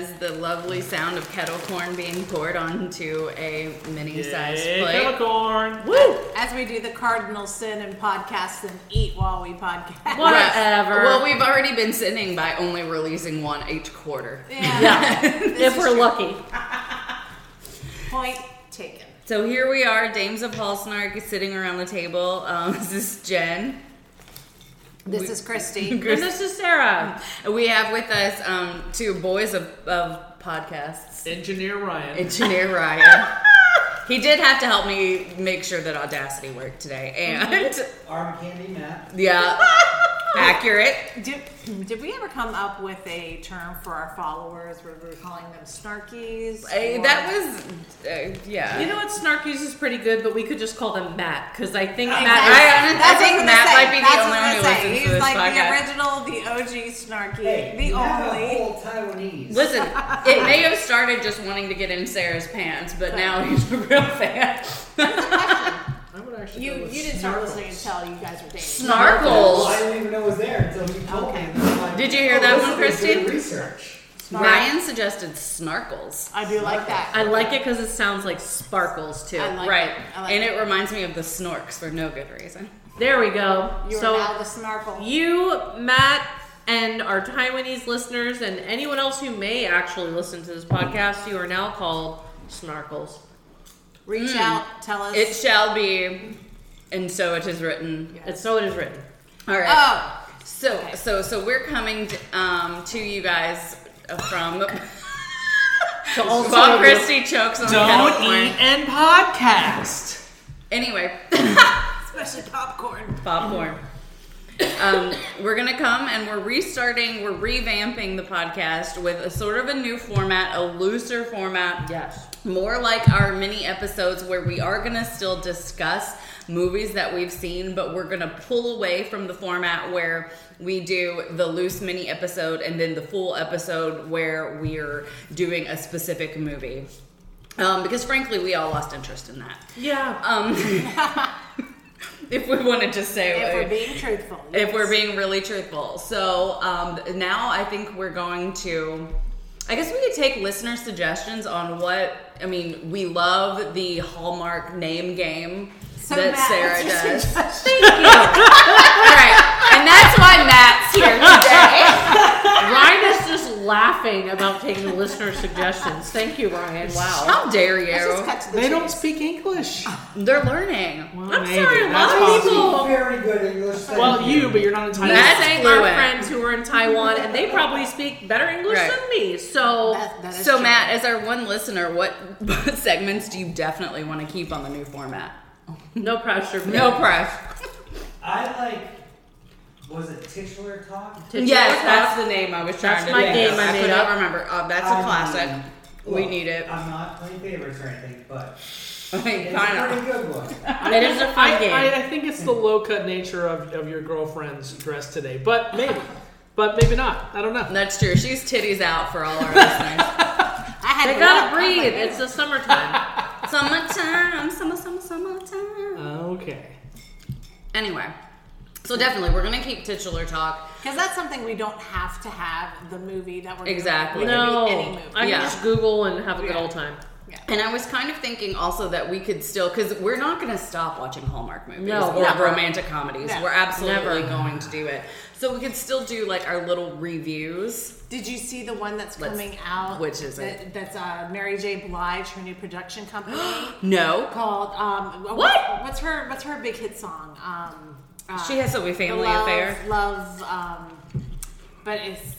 is the lovely sound of kettle corn being poured onto a mini-sized plate. Kettle corn. Woo! As we do the cardinal sin in podcasts and eat while we podcast. Whatever. Well, we've already been sinning by only releasing one each quarter. Yeah. If we're lucky. Point taken. So here we are, Dames of Hall Snark, sitting around the table. This is Jen. This is Christy. And this is Sarah. We have with us two boys of podcasts. Engineer Ryan. Engineer Ryan. He did have to help me make sure that Audacity worked today. And Arm Candy Matt. yeah, accurate. Did we ever come up with a term for our followers where we were calling them snarkies? That was, yeah. You know what? Snarkies is pretty good, but we could just call them Matt, because I think I Matt. think Matt might be the only one who listens to He's this like podcast. the original, the OG snarky, Hey, the you have a only. whole Taiwanese. Listen, it may have started just wanting to get in Sarah's pants, but now he's a real fan. I would actually You go with didn't start Snarkles. listening until you guys were dating. Snarkles. Well, I didn't even know it was there until you told Okay. me. And I'm like, Did you hear that this one, is Christy? good research. Ryan suggested snarkles. I do like that. I like it because it sounds like sparkles, too. I like Right. it. I like And it. it reminds me of the snorks for no good reason. There we go. You are So now the snarkle. you, Matt, and our Taiwanese listeners, and anyone else who may actually listen to this podcast, you are now called Snarkles. Reach out, tell us. It shall be, and so it is written. And so it is written. All right. Oh, So we're coming to you guys from So also Bob Christie chokes on the kettle Don't corn. eat and podcast. Anyway, especially popcorn. popcorn. We're gonna come and we're revamping the podcast with a sort of a new format, a looser format. Yes. More like our mini episodes where we are going to still discuss movies that we've seen, but we're going to pull away from the format where we do the loose mini episode and then the full episode where we're doing a specific movie. Because frankly, we all lost interest in that. Yeah. If we want to just say... If we're being truthful. If yes. we're being really truthful. So now I think we're going to... I guess we could take listener suggestions on what... I mean, we love the Hallmark name game So that Matt, Sarah what's your does. suggestion? Thank you. All right. And that's why Matt's here today. Ryan is just laughing about taking listener suggestions. Thank you, Ryan. Wow. How dare Let's just you? cut to the They don't chase. speak English. They're learning. Well, I'm maybe. sorry, a That's lot of possible. people- Very good English. thank Well, you, but you're not in Taiwan. That's Saying fluent. our friends who are in Taiwan, and they probably speak better English Right. than me. So That is So true. Matt, as our one listener, what segments do you definitely want to keep on the new format? no pressure. No press. I like, was it titular talk? Titular Yes, talk. that's the name I was trying That's to my think game of. I I made could not up. remember. That's a classic. We need it. I'm not playing favorites or anything, but I mean, it's kind a of. pretty good one. It is a fun game. I think it's the low cut nature of your girlfriend's dress today, but maybe not. I don't know. That's true. She's titties out for all our listeners. I had They to gotta look. breathe. It's the summertime. Summertime, summertime. Okay. Anyway, so definitely we're gonna keep titular talk. Because that's something we don't have to have the movie that we're Exactly. doing. It could No, be any movie. I can Yeah. just Google and have a good old time. And I was kind of thinking also that we could still, because we're not going to stop watching Hallmark movies No, or never. romantic comedies. No. We're absolutely Never. going to do it. So we could still do like our little reviews. Did you see the one that's Let's- coming out? which is it? That's Mary J. Blige, her new production company No. called What? What's her big hit song? She has a family Love, affair. Love, but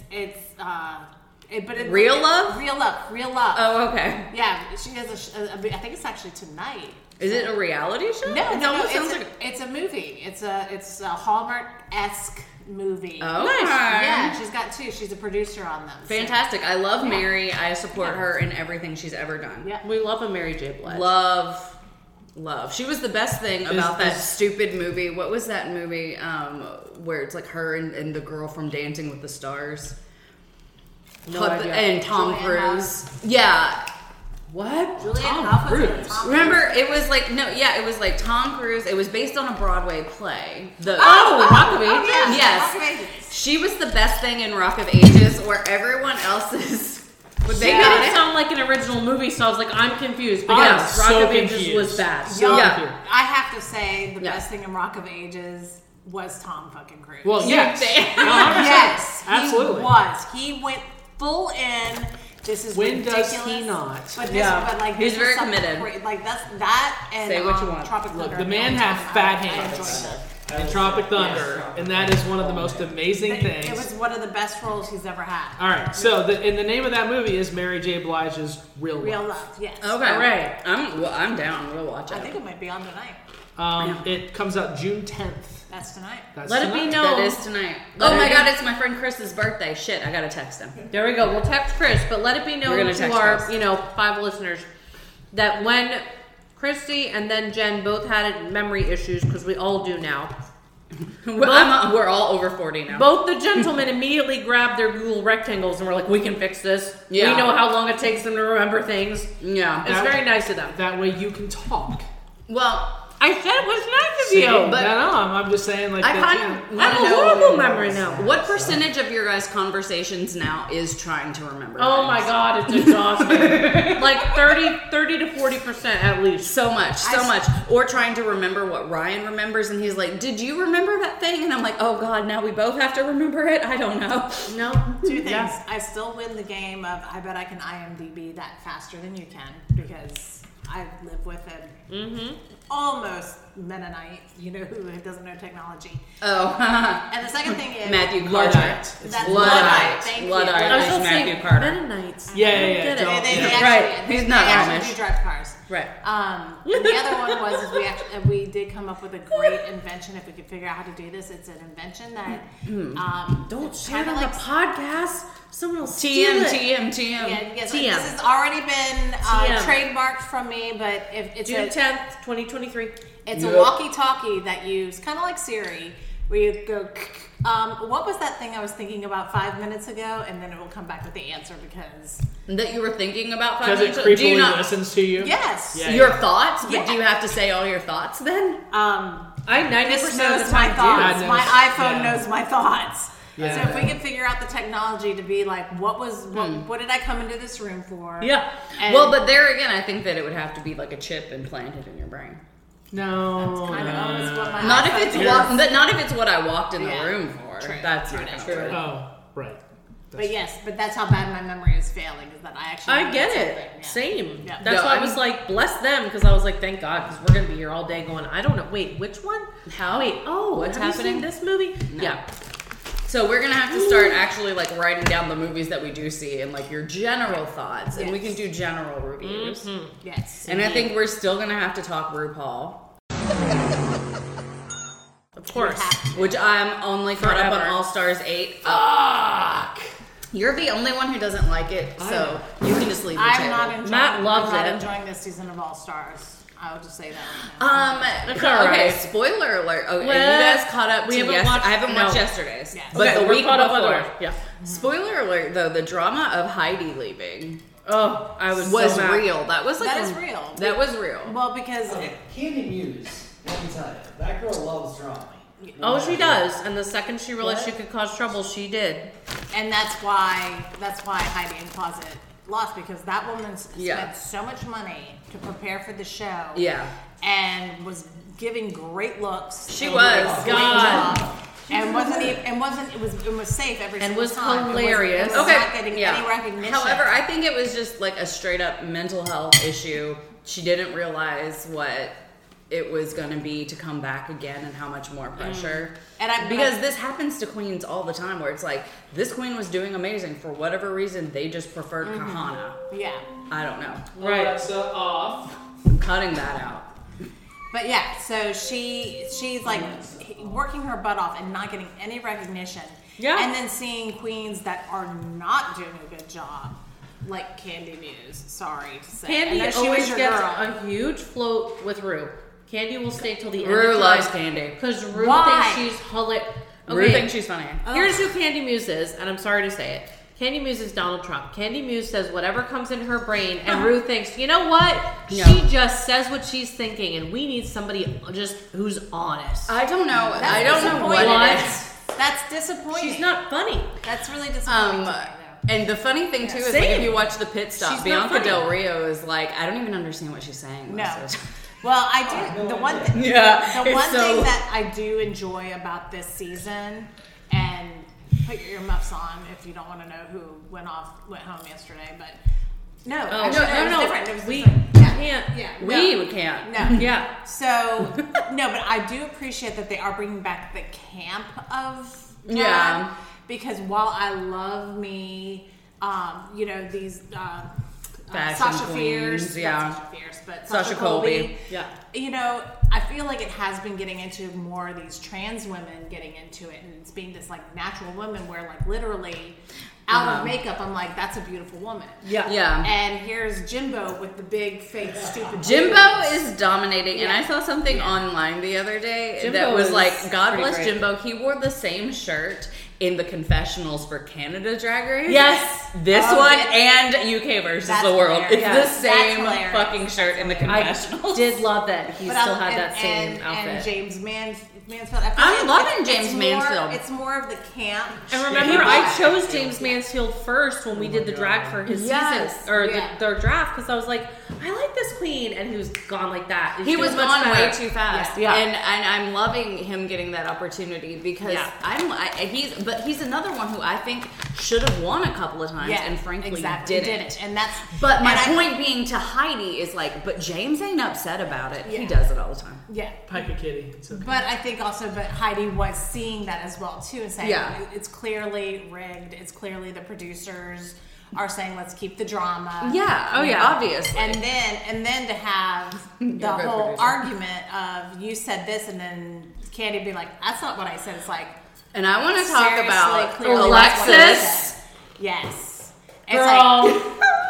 Real Love? Real Love. Real Love. Oh, okay. Yeah, she has I think it's actually tonight. Is it a reality show? No, It no, almost it's, sounds a, like it's a movie. It's a Hallmark-esque movie. Oh, Nice. Yeah, she's got two. She's a producer on them. So- fantastic. I love Mary. I support her in everything she's ever done. Yeah. We love a Mary J. Blige. Love. She was the best thing about that stupid movie. What was that movie where it's like her and the girl from Dancing with the Stars? No idea. And Tom Julianne Cruise. Yeah. What? Julianne Tom Hough was in Cruise. Tom Remember, it was like it was like Tom Cruise. It was based on a Broadway play. Oh, Rock of Ages? Yeah, Yes. Rock of Ages. She was the best thing in Rock of Ages, where everyone else is But They they made got it it. sound like an original movie, so I was like, I'm confused. But I'm yes, Rock so of Ages confused. was bad. So Yeah. I have to say the Yeah. best thing in Rock of Ages was Tom fucking Cruise. Well, yes. they- 100%. yes, Absolutely. he was. He went full in. This is When ridiculous. does he not? But this, Yeah. but like He's this very is something committed. Like that's that and Say what you want. Tropic Look, Thunder. the man I had fat hands. enjoyed it. And Tropic Thunder, and that is one of the most amazing things. It was one of the best roles he's ever had. All right, so and the name of that movie is Mary J. Blige's Real Love. Real Love, yes. Okay. All right. I'm down. We'll watch it. I think it might be on tonight. It comes out June 10th. That's tonight. That's Let it tonight. be known. That is tonight. Let Oh it my be- god, it's my friend Chris's birthday. Shit, I gotta text him. There we go. We'll text Chris, but let it be We're known gonna to text our, Chris. 5 listeners that when Christy and then Jen both had memory issues, because we all do now, We're all over 40 now. both the gentlemen immediately grabbed their Google rectangles and were like, we can fix this. Yeah. We know how long it takes them to remember things. Yeah. It's very nice of them. That way you can talk. Well, I said it was nice of See? you. but- no, I'm just saying, like, I that, kind yeah. of I want have to a know horrible memory now. what percentage of your guys' conversations now is trying to remember. Oh my things? god, it's exhausting. Like 30 to 40% at least. So much. Or trying to remember what Ryan remembers, and he's like, "Did you remember that thing?" And I'm like, "Oh God, now we both have to remember it." I don't know. No. 2 things. Yeah. I still win the game of I bet I can IMDb that faster than you can because I live with an almost Mennonite, who doesn't know technology. Oh, And the second thing is Matthew Carter. Luddite. That's Luddite. Thank you. Luddite. I was is going to Matthew say Carter. Mennonites. Yeah, I don't yeah, get don't- it. They Right. actually, He's they not actually Amish. do drive cars. Right. And the other one was is we did come up with a great invention. If we could figure out how to do this, it's an invention that Don't share it kinda on like- the podcast. Someone will steal it. TM. Yes, TM. this has already been TM. trademarked from me, but if it's June a 10th, 2023. it's Yep. a walkie-talkie that you use kind of like Siri, where you go. What was that thing I was thinking about 5 minutes ago, and then it will come back with the answer because That you were thinking about 5 Because it minutes ago? Do you creepily not listens to you. yes, Yeah. your thoughts? But Yeah. do you have to say all your thoughts then? I 90% This of knows the my time thoughts. do. My Yeah. iPhone knows my thoughts. Yeah. So if we could figure out the technology to be like, what did I come into this room for? do. Yeah. And Well, but there again, I think that it would have to be like a chip implanted in your brain. No. kind of always what my Not if iPhone it's does. but not if it's what I walked in the Yeah. room for. True. That's not True. gonna True. work. Oh, right. But yes, but that's how bad my memory is failing. Is that I actually I get remember it. something, yeah. Same. Yeah. That's No, why I I'm- was like, bless them, because I was like, thank God, because we're gonna be here all day going. I don't know. Wait, which one? How? Wait. Oh, What's have you happening? seen this movie? No. Yeah. So we're gonna have to start actually like writing down the movies that we do see and like your general thoughts, and we can Yes. do general reviews. Yes. And I think we're still gonna have to talk RuPaul, Of course. which I'm only caught up on Forever. All Stars 8. Fuck. You're the only one who doesn't like it, so you can just leave the I'm table. not enjoying. Matt loves I'm not it. enjoying this season of All Stars. I will just say that right now. It's all okay, right. spoiler alert. Okay, Well, you guys caught up we to haven't watched- I haven't watched no. yesterday's. Yes. But Okay, the we're week caught up before. otherwise. Yeah. Spoiler alert though, the drama of Heidi leaving Oh, I was was so mad. real. That was like That is real. That was real. Well, because Okay, Candy Muse, let me tell you, that girl loves drama. Oh, she does. And the second she realized What? she could cause trouble, she did. and that's why Heidi in Closet lost because that woman Yeah. spent so much money to prepare for the show. Yeah. And was giving great looks. She and was. did a great God. job. And it was safe every And single was time. hilarious. It was not getting any recognition. However, I think it was just like a straight up mental health issue. She didn't realize what it was going to be to come back again and how much more pressure. Because this happens to queens all the time where it's like, this queen was doing amazing. For whatever reason, they just preferred Kahana. yeah. I don't know. Right. Alexa off. I'm cutting that out. But yeah, so she's like working her butt off and not getting any recognition. Yeah. And then seeing queens that are not doing a good job, like Candy Muse. Sorry to say. I Candy know she was always your gets girl. a huge float with Rue. Candy will stay till the end Rue of loves time. Candy. Because Rue Why? thinks she's hilarious. Rue thinks she's funny. Here's who Candy Muse is, and I'm sorry to say it. Candy Muse is Donald Trump. Candy Muse says whatever comes in her brain, and Rue thinks, you know what? No. She just says what she's thinking, and we need somebody just who's honest. I don't know. That's I don't know what disappointing. it is. That's disappointing. She's not funny. That's really disappointing. to me, though. And the funny thing too is like Same. if you watch the pit stop, She's not Bianca funny. Del Rio is like, I don't even understand what she's saying. No. most of the time. Well, I do. The one thing, Yeah, the it's one so- thing that I do enjoy about this season, and put your earmuffs on if you don't want to know who went home yesterday. But no, Oh, actually, no, it was no. different. It was We different. Yeah. can't. Yeah, We can't. no. Yeah. So no, but I do appreciate that they are bringing back the camp of drag, Yeah. because while I love me, these. Fashion Sasha queens, Fierce, yeah. not Sasha Fierce, but Sasha Sasha Colby. Yeah. I feel like it has been getting into more of these trans women getting into it, and it's being this like natural woman where like literally out of makeup, I'm like, that's a beautiful woman. Yeah. Yeah. And here's Jimbo with the big fake stupid. Jimbo boobs. is dominating, and Yeah. I saw something Yeah. online the other day Jimbo that was is like, God pretty bless great. Jimbo. He wore the same shirt in the confessionals for Canada Drag Race. Yes. This Oh, one yeah. and UK versus That's the world. hilarious. It's Yeah. the That's same hilarious. fucking shirt in the I confessionals. did love that he But still I- had that same outfit. And James Mansfield. I feel I'm like loving it's James more- Mansfield. It's more of the camp. And remember, I chose James Mansfield first when we did the drag for his Yes. season or Yeah. their draft because I was like, I like this queen, and he was gone like that. He was much gone better. way too fast, Yeah. and I'm loving him getting that opportunity because Yeah. he's another one who I think should have won a couple of times, and frankly exactly. didn't. And that's. But my and I- point being to Heidi is like, but James ain't upset about it. He Yeah. does it all the time. Yeah. Piker Kitty. It's okay. But I think also, Heidi was seeing that as well too, and saying Yeah. it's clearly rigged. It's clearly the producers are saying let's keep the drama. Yeah. Oh You yeah. know? Obviously. And then to have the You're a good whole producer. argument of you said this, and then Candy be like, that's not what I said. It's like And I want to talk seriously, about clearly that's what I Alexis. said. Yes. It's Girl. like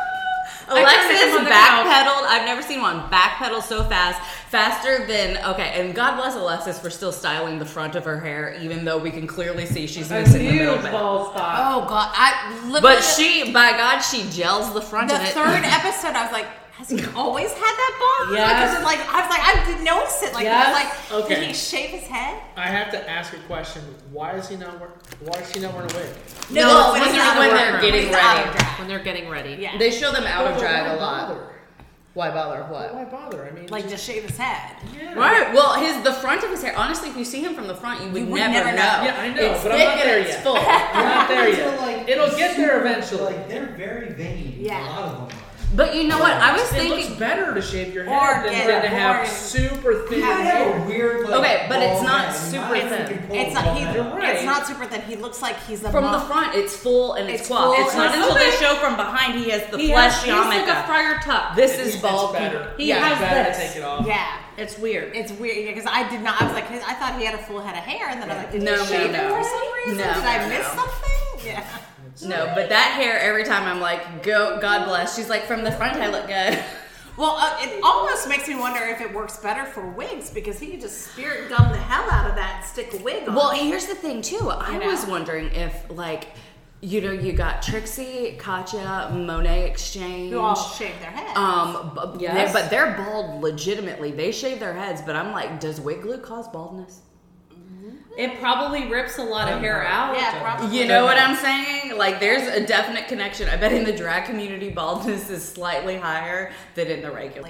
Alexis on the backpedaled. I've never seen one backpedal so fast, faster than and God bless Alexis for still styling the front of her hair, even though we can clearly see she's A missing the middle huge bit. bald spot. oh god, I literally. But by God, she gels the front The of it. third episode, I was like, has he always had that bald? Yes. Like, I didn't notice it. Like, Yes. I was like, Okay. did he shave his head? I have to ask a question. Why is she not wearing a wig? No, when this he's is out when of they're work. getting When he's out ready. of drag. When they're getting ready. Yeah. They show them out of But drag why a lot. bother? Why bother? What? Why bother? I mean, Like, just shave his head. yeah. Right. Well, the front of his hair. Honestly, if you see him from the front, you would never know. Yeah, I know, It's but I'm thick not there and it's yet. full. We're not there Until, yet. like, It'll get there eventually. Like they're very veiny. Yeah. A lot of them are. But you know what? I was It looks thinking. better to shave your Or head get than to it have boring. super thin I have hair. a weird like. Okay, but it's bald not head. super Mine thin. can pull It's a not. bald He, head. You're right. It's not super thin. He looks like he's a From the monk. front, it's full and it's It's coiffed. full It's not and until it's- they show from behind he has the He flesh has like a yarmulke. friar tuck. This It's- is bald. It's better. He It's has better this. to take it off. Yeah. It's weird. It's weird because I did not. I was like, I thought he had a full head of hair, and then I was like, did No, he shave no, it no. for some reason? No, did I no, miss no. something? Yeah. No, but that hair, every time I'm like, go, God bless. She's like, from the front, I look good. Well, it almost makes me wonder if it works better for wigs because he could just spirit gum the hell out of that and stick a wig on. Well, here's the thing, too. I know? was wondering if, like, you got Trixie, Katya, Monet Exchange. who all shave their heads. Yes. But they're bald legitimately. They shave their heads, but I'm like, does wig glue cause baldness? It probably rips a lot of hair out. yeah, probably. You know what I'm saying? Like, there's a definite connection. I bet in the drag community, baldness is slightly higher than in the regular.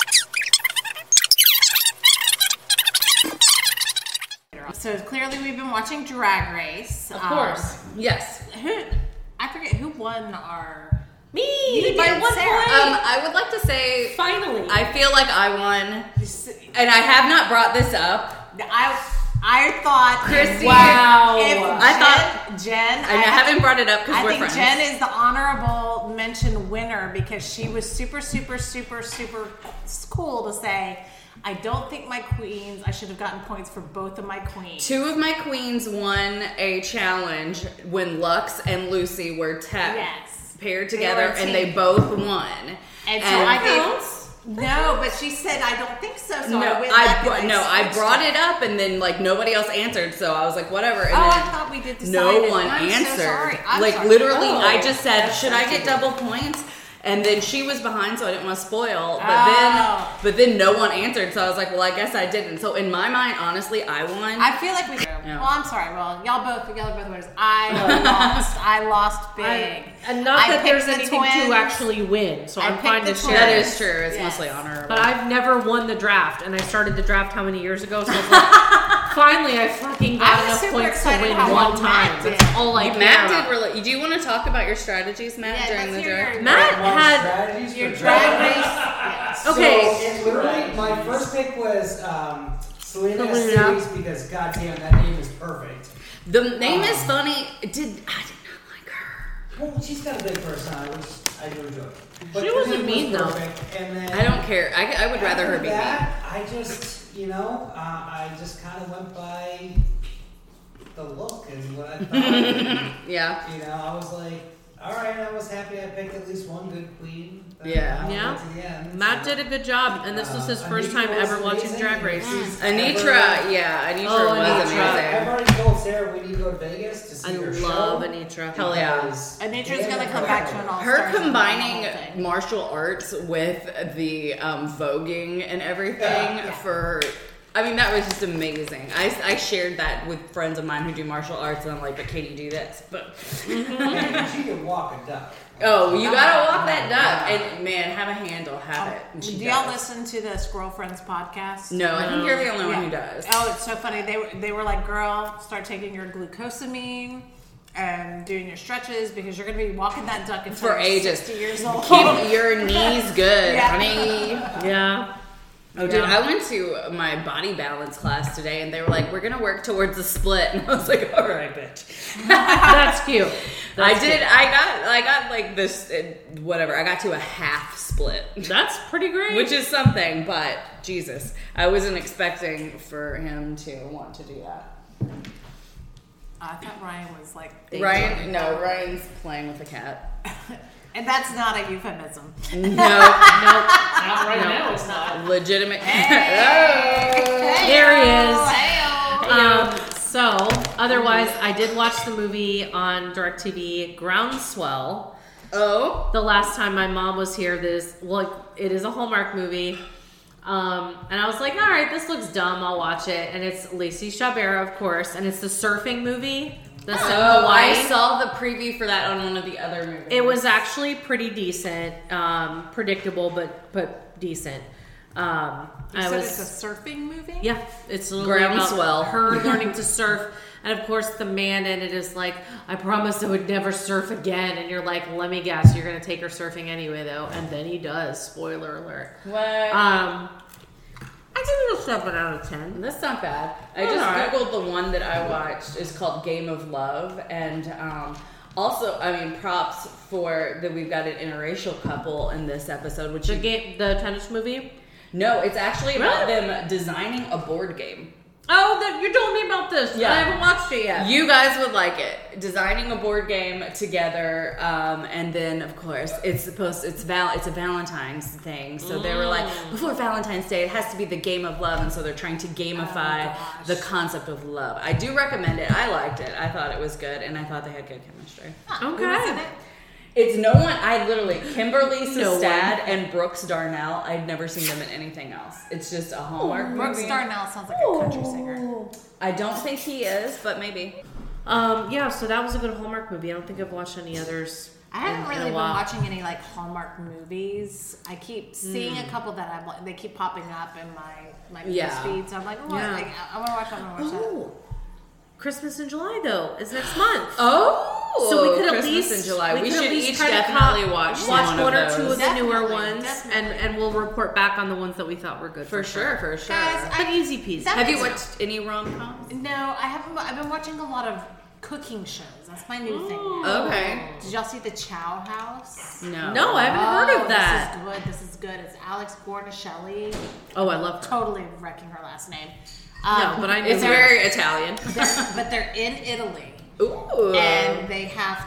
So clearly, we've been watching Drag Race. Of course. Yes. I forget who won our. Me! You by did, one Sarah. point! I would like to say, Finally. I feel like I won, and I have not brought this up. I thought Christy, wow. If I thought- Jen, And I haven't brought it up because I we're think friends. Jen is the honorable mention winner because she was super, super, super, super cool to say, I don't think my queens, I should have gotten points for both of my queens. Two of my queens won a challenge when Lux and Lucy were Yes. paired They together, were a and team. they both won. And so I counts? think, no, but she said, I don't think so. So No, I went back and I switched brought it up, and then like nobody else answered, so I was like, whatever. And Oh, I then thought we did decide no it. one I'm answered. So sorry. I'm like sorry. literally, Oh, I just said, that's should I get sensitive. double points? And then she was behind, so I didn't want to spoil. Oh. But then no one answered, so I was like, well, I guess I didn't. So in my mind, honestly, I won. I feel like we do. Yeah. Well, I'm sorry. Well, y'all are both winners. I lost big. And not I that there's picked the anything twins. to actually win, so I I'm fine to picked the share. That twins. is true. It's Yes. mostly honorable. But I've never won the draft, and I started the draft how many years ago? So I was like, finally, I fucking got I was enough super points to excited win how one well Matt time. did. That's all I care Matt about. did really. Do you want to talk about your strategies, Matt, Yeah, during let's the hear draft? your- Matt My had strategies Your for drag race. Yes. Okay. So it literally, my first pick was Selena Selena. Series because goddamn, that name is perfect. The name is funny. I did not like her. Well, she's got a big personality, which I do enjoy. But She the wasn't name mean, was though. perfect, and then I don't care. I would rather her after be me. that, I just, I just kind of went by the look and what I thought. Yeah. I was like, all right, I was happy I picked at least one good queen. Yeah. I went Yeah. to the end, Matt so. did a good job, and this was his first Anitra time was ever watching amazing, Drag and Race. she's Anitra, yeah, Anitra Oh, was Anitra. amazing. I've already told Sarah we need to go to Vegas to see I her love show. Anitra. Hell yeah. because Anitra's gonna they come are back to an incredible. all-star. Her combining martial arts with the voguing and everything that was just amazing. I shared that with friends of mine who do martial arts, and I'm like, but can you do this? But Man, she can walk a duck. oh, you gotta walk that duck, and man, have a handle, have it. And Do she y'all does. listen to the Squirrel Friends podcast? No, I think you're the only one Yeah. who does. Oh, it's so funny. They were like, girl, start taking your glucosamine and doing your stretches because you're going to be walking that duck until For you're ages. 60 years old. Keep your knees good, Yeah. honey. Yeah. Oh, dude, I went to my body balance class today, and they were like, "We're gonna work towards a split," and I was like, "All right, bitch." That's cute. I did. I got like this. Whatever. I got to a half split, That's pretty great. which is something. But Jesus, I wasn't expecting for him to want to do that. I thought Ryan was like Ryan's playing with a cat. and that's not a euphemism. No, Not right now, it's not. legitimate. There he is. Hey-o. So, otherwise, I did watch the movie on DirecTV, Groundswell. Oh, The last time my mom was here, it is a Hallmark movie. And I was like, all right, this looks dumb. I'll watch it. And it's Lacey Chabert, of course. And it's the surfing movie. That's in oh! Hawaii. I saw the preview for that on one of the other movies. It was actually pretty decent. Predictable, but decent. You said it's a surfing movie? Yeah, it's literally Groundswell. about her learning to surf. And of course, the man in it is like, I promised I would never surf again. And you're like, let me guess, you're going to take her surfing anyway, though. And then he does. Spoiler alert. What? I give it a 7 out of 10. That's not bad. I just Alright. googled the one that I watched. It's called Game of Love, and also, props for that we've got an interracial couple in this episode. Which The tennis movie? no, it's actually about Really? them designing a board game. Oh, you told me about this. Yeah. I haven't watched it yet. You guys would like it. Designing a board game together, and then of course it's a Valentine's thing. So they were like, before Valentine's Day, it has to be the game of love, and so they're trying to gamify the concept of love. I do recommend it. I liked it. I thought it was good, and I thought they had good chemistry. Who was in it? It's no one. I literally Kimberly No Sestad and Brooks Darnell. I'd never seen them in anything else. It's just a Hallmark Brooks movie. Darnell sounds like a country singer. I don't think he is, but maybe. Yeah, so that was a good Hallmark movie. I don't think I've watched any others. I haven't in really a been while. watching any like Hallmark movies. I keep seeing a couple that I've like. They keep popping up in my Yeah. feed. So I'm like, oh, Yeah. I want to watch that. I want to watch that. Oh, Christmas in July though is next month. Oh, So we could at Christmas least in July. We could should at least each try to definitely watch one or of two those. of the newer Definitely, ones, definitely. and we'll report back on the ones that we thought were good For sure. Guys, But easy peasy. that Have you makes- watched any rom-coms? No, I haven't. I've been watching a lot of cooking shows. That's my new thing. Okay. Did y'all see the Chow House? No. No, I haven't heard of that. This is good. It's Alex Guarnaschelli. Oh, I love her. Totally wrecking her last name. No, but I know It's her. very Italian. But they're in Italy. Ooh. And they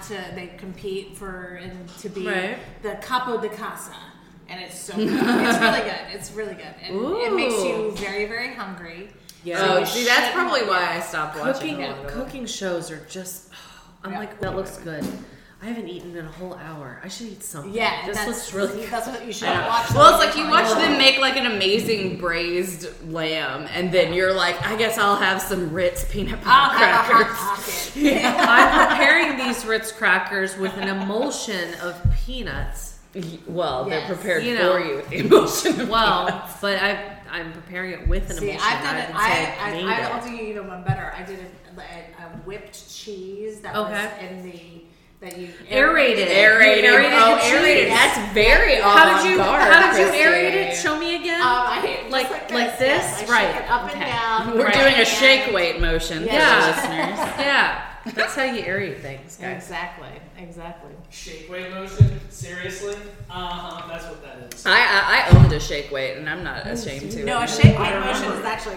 compete to be Right. the capo di casa. And it's so good. It's really good. It's really good. And it makes you very, very hungry. Yeah. Oh, you see, that's should- probably why I stopped watching. Cooking a lot of them. cooking shows are just. I'm Yeah. like, that looks good. I haven't eaten in a whole hour. I should eat something. Yeah, this looks really. That's what you should I know. watch. Well, it's like you watch them make like an amazing braised lamb, and then you're like, I guess I'll have some Ritz peanut I'll butter have a crackers. hot pocket. I'm preparing these Ritz crackers with an emulsion of peanuts. Well, Yes. they're prepared You know. for you with the emotion. Of Well, peanuts. but I'm preparing it with an See, emulsion. I've done I it. haven't said I made it. I'll do you even one better. I did a whipped cheese that Okay. was in the that you Aerated. Aerated. Aerated Oh, the aerated. cheese. That's very How did you Christy. aerate it? Show me again. I Like this. this? Yes, I Right. shake it up Okay. and down. We're Right. doing a And- shake weight motion Yeah. for Yeah. the listeners. Yeah, that's how you aerate things, guys. Exactly. Shake weight motion? Seriously? That's what that is. I owned a shake weight, and I'm not ashamed to. No, a admit it. shake weight motion is actually.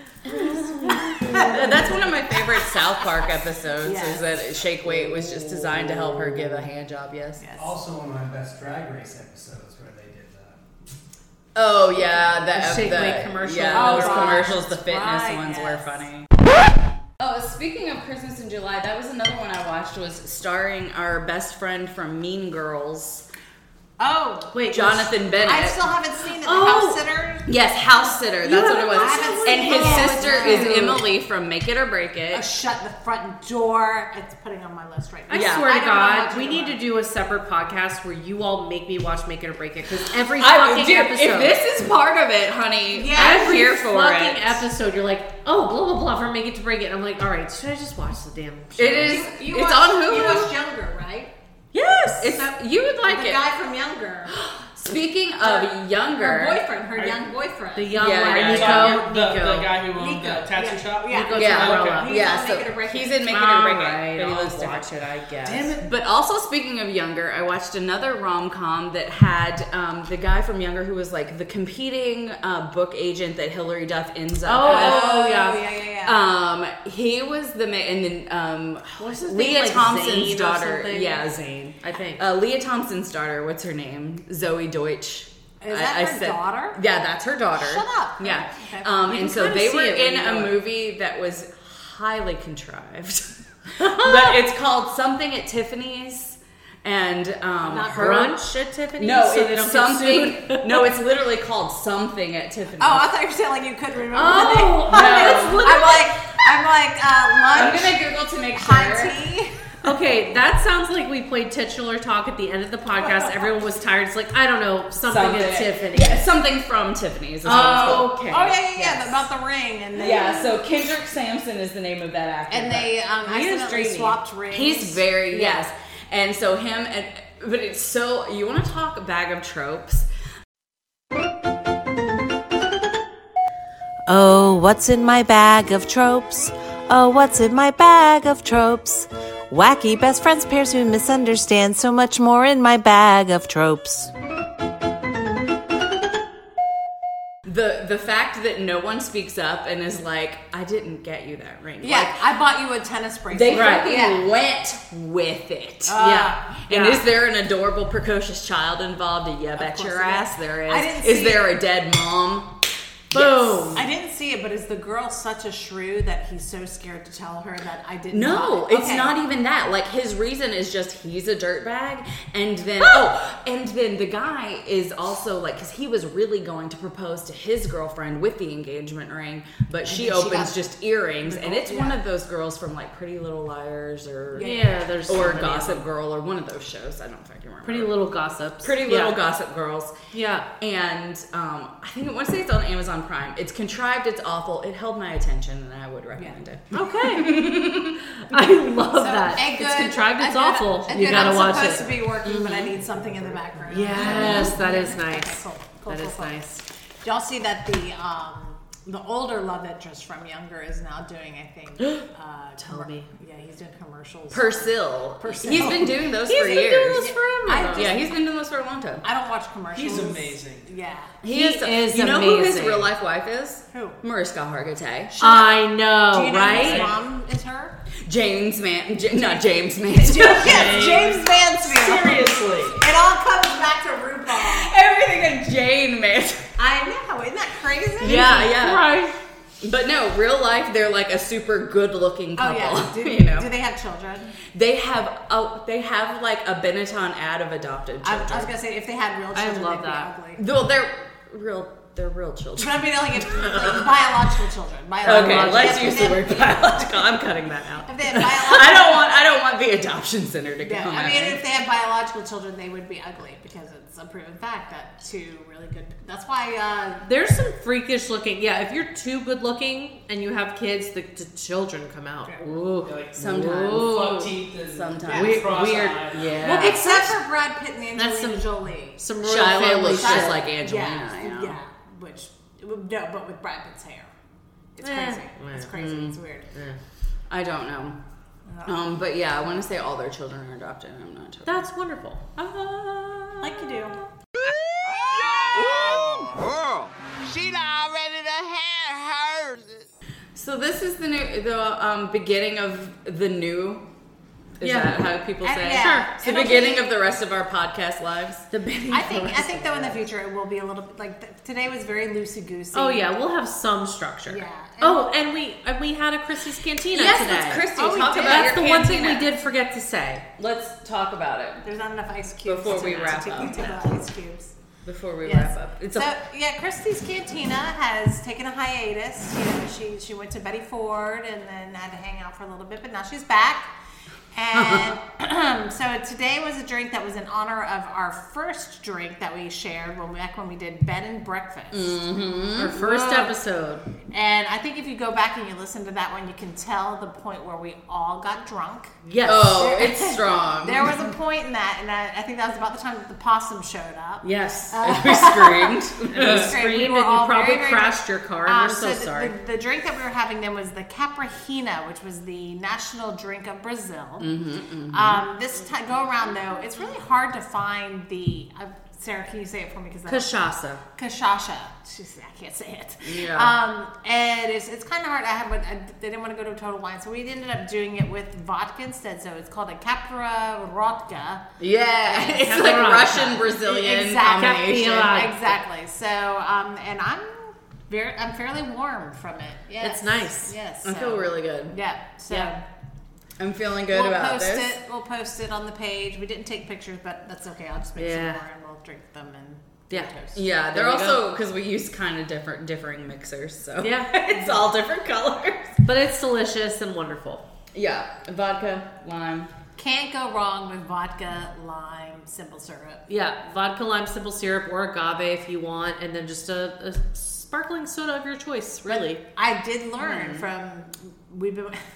That's one of my favorite South Park episodes. Yes. Is that shake weight was just designed to help her give a hand job? Yes. Yes. Also, one of my best Drag Race episodes where they did that. Oh yeah, The shake weight commercial. Yeah, Oh, those gosh, commercials, the that's fitness right, ones were yes. funny. Oh, speaking of Christmas in July, that was another one I watched. Was starring our best friend from Mean Girls, Oh, Wait, Jonathan Bennett. I still haven't seen it. The Oh. House Sitter. Yes, House Sitter. That's what it was. I haven't And seen his it. sister Oh, is no. Emily from Make It or Break It. Shut the front door. It's putting on my list right now. I Yeah. swear I to don't know God, much we need to about do a separate podcast where you all make me watch Make It or Break It because every Dude, fucking episode. if this is part of it, honey, Yeah, I'm every here for fucking it. episode, you're like, oh, blah blah blah, from Make It to Break It. And I'm like, all right, should I just watch the damn show? It is. You it's watched- on Hulu. You watched Younger, right? Yes, it's. You would like The it. guy from Younger. Speaking of younger, Her boyfriend, her Are young you- boyfriend. The young Yeah, one, yeah, Nico. The Nico. guy who owned Nico, the tattoo yeah. shop? Yeah. Nico yeah, Tortorella. He's yeah. on So Make It or Break It. he's in Make It or All Break It, right, but he I'll lives different. watch it, I guess. Damn it. But also speaking of Younger, I watched another rom-com that had the guy from Younger who was like the competing book agent that Hilary Duff ends up with. Oh, yeah. He was the and then What's his Leah name? Like Thompson's Zane or daughter. something? Yeah, Zane. I think. Leah Thompson's daughter. What's her name? Zoe Deutsch. Is that her daughter? Yeah, that's her daughter. Shut up. Yeah. Okay. You And can so kinda they see were it when in you a know it. movie that was highly contrived. But it's called Something at Tiffany's. And Not her Brunch at Tiffany's? No, so they it's don't something. get sued? No, it's literally called Something at Tiffany's. Oh, I thought you were saying like you couldn't remember. Oh, the name. no. I'm like I'm lunch, gonna Google to make sure. high tea. Okay, that sounds like we played titular talk at the end of the podcast. Everyone was tired. It's like, I don't know, something at Tiffany's. Yeah, something from Tiffany's. is what it's called. Okay. Oh yeah. Yes. About the ring and they, Yeah, so Kendrick Sampson is the name of that actor. and they He is accidentally dreamy. swapped rings. He's very Yeah. yes, and so him and but it's so you want to talk a bag of tropes. Oh, what's in my bag of tropes? Oh, what's in my bag of tropes? Wacky best friends pairs who misunderstand, so much more in my bag of tropes. The fact that no one speaks up and is like, I didn't get you that ring. Yeah, Like, I bought you a tennis bracelet. they Right. fucking Yeah. went with it. Yeah. And Yeah. is there an adorable, precocious child involved? Yeah, bet course your there ass is. there I is. didn't Is see there a dead mom? Boom. I didn't see it, but is the girl such a shrew that he's so scared to tell her that I didn't? No, buy it? it's Okay. not even that. Like his reason is just he's a dirtbag, and then and then the guy is also like because he was really going to propose to his girlfriend with the engagement ring, but she then she opens got- just earrings, and it's one Yeah. of those girls from like Pretty Little Liars or Yeah, there's so or many of Gossip them. Girl or one of those shows. I don't fucking remember. Pretty Little Gossips. Pretty Little Yeah. Gossip Girls. Yeah. And I think I want to say it's on Amazon Prime. It's contrived. It's awful. It held my attention, and I would recommend it. Okay. I love that. A It's good- contrived. It's a good- awful. a You good, gotta I'm watch supposed it. to be working, but I need something in the background. Yes, that is nice. Cool, That cool, is cool. nice. Did y'all see that the older love interest from Younger is now doing, I think. Tell me. Yeah, he's doing commercials. Persil. Persil. He's been doing those He's for been years. doing this forever. Yeah, he's been doing this for a long time. I don't watch commercials. He's amazing. Yeah. He is You know who his amazing. real life wife is? Who? Mariska Hargitay. I know, Do you know right? his mom is her? James not James Mansfield. Yes, James Mansfield. Seriously. It all comes back to RuPaul. Everything in Jane Mansfield. I know. Isn't that crazy? Yeah. Right. But no, real life, they're like a super good-looking couple. Oh yeah. You know, Do they have children? they have like a Benetton ad of adopted children. I was gonna say if they had real children, love they'd that. be ugly. Well, they're real children. But I mean, like, like biological children. Okay, let's use the word If biological. I'm cutting that out. they had biological, I don't want the adoption center to yeah, come. I at mean, me. if they had biological children, they would be ugly because it's a proven fact that two really good. That's why. There's some freakish looking. Yeah, if you're too good looking and you have kids, the children come out. Yeah. Ooh. Like Sometimes. buck teeth and Sometimes. weird, Weird. Yeah. Well, except for Brad Pitt and That's Angelina some- Jolie. Some royal Shiloh family looks shit. just like Angelina. Yeah, Yeah. which no, but with Brad Pitt's hair, it's Eh. crazy. It's crazy. It's weird. I don't know. But yeah, I want to say all their children are adopted. I'm not sure. That's wonderful. Like you do. She already done had hers. So this is the beginning of the new. Is Yeah. that how people say? Yeah. Sure. It's the It'll beginning be- of the rest of our podcast lives. I think though in the future it will be a little bit like today was very loosey goosey. Oh yeah, we'll have some structure. Yeah. Oh, and we had a Christy's Cantina Yes, today. it's Christy. Oh, we Talk did. about That's your the one thing cantina. we did forget to say. Let's talk about it There's not enough ice cubes Before we to wrap take up. you to the ice cubes. before we Yes. wrap up. It's So a yeah, Christy's Cantina has taken a hiatus. You know, she went to Betty Ford and then had to hang out for a little bit, but now she's back. And so today was a drink that was in honor of our first drink that we shared back when we did bed and breakfast. Our first episode. And I think if you go back and you listen to that one, you can tell the point where we all got drunk. Yes. oh, it's strong. There was a point in that, and I think that was about the time that the possum showed up. Yes. we screamed. We screamed and were you all probably very, very crashed your car, and we're so sorry. The drink that we were having then was the Caprahina, which was the national drink of Brazil. This go around though, it's really hard to find the. Sarah, can you say it for me? Cachaça. Cachaça. I can't say it. Yeah. And it's kind of hard. They didn't want to go to a Total Wine, so we ended up doing it with vodka instead. So it's called a Caprarodka. Yeah, it's like Caprarota. Russian Brazilian combination. Caprarota. Exactly. So, and I'm fairly warm from it. Yes. It's nice. Yes. I feel really good. Yeah. So Yeah. I'm feeling good about this. We'll post it on the page. We didn't take pictures, but that's okay. I'll just make some Yeah. more and we'll drink them and Yeah. toast. Yeah, they're There we also because we use kind of differing mixers, so Yeah. it's all different colors. But it's delicious and wonderful. Yeah, vodka, lime. Can't go wrong with vodka, lime, simple syrup. Yeah, vodka, lime, simple syrup, or agave if you want, and then just a sparkling soda of your choice, really. I did learn from we've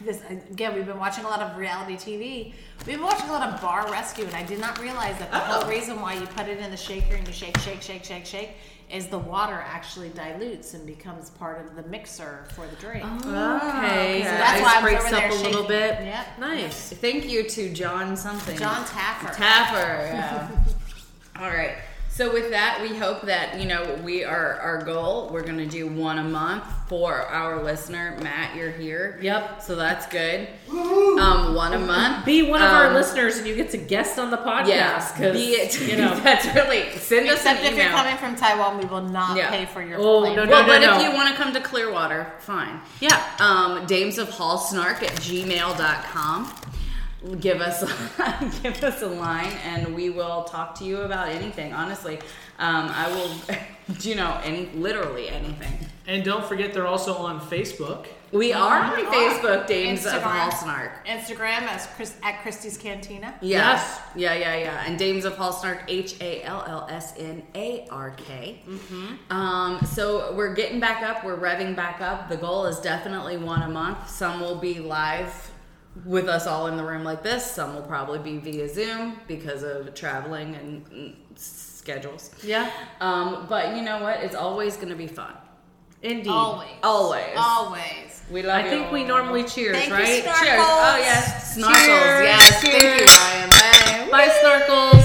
been watching a lot of reality TV. We've been watching a lot of Bar Rescue, and I did not realize that the whole reason why you put it in the shaker and you shake is the water actually dilutes and becomes part of the mixer for the drink. Okay, okay. so So that's the why I ice was breaks over up there a little shaking. bit. Yep. Nice. Thank you to John something. John Taffer. Taffer. Yeah. All right. So with that, we hope that our goal. We're gonna do one a month for our listener, Matt. You're here. Yep. So that's good. One a month. Be one of our listeners, and you get to guest on the podcast. Yeah. Because Be it. That's really send us Except an if you're email. coming from Taiwan, we will not Yeah. pay for your Oh, plane. no, Well, but no. if you want to come to Clearwater, fine. Yeah. damesofhallsnark@gmail.com. Give us a line, and we will talk to you about anything. Honestly, I will. Literally anything. And don't forget, they're also on Facebook. We are on We are. Facebook, Dames of Instagram. Hall Snark. Instagram at Christy's Cantina. Yes. Yeah. And Dames of Hall Snark, HALLSNARK. So we're getting back up. We're revving back up. The goal is definitely one a month. Some will be live with us all in the room like this. Some will probably be via Zoom because of traveling and schedules. Yeah. But you know what? It's always going to be fun. Indeed. Always. We love you. I think we normally cheers, Thank you, right? Snorkels. Cheers. Oh, yes. Snorkels. Cheers. Yes. Thank you, Cheers. Ryan. Bye. Bye, Snorkels.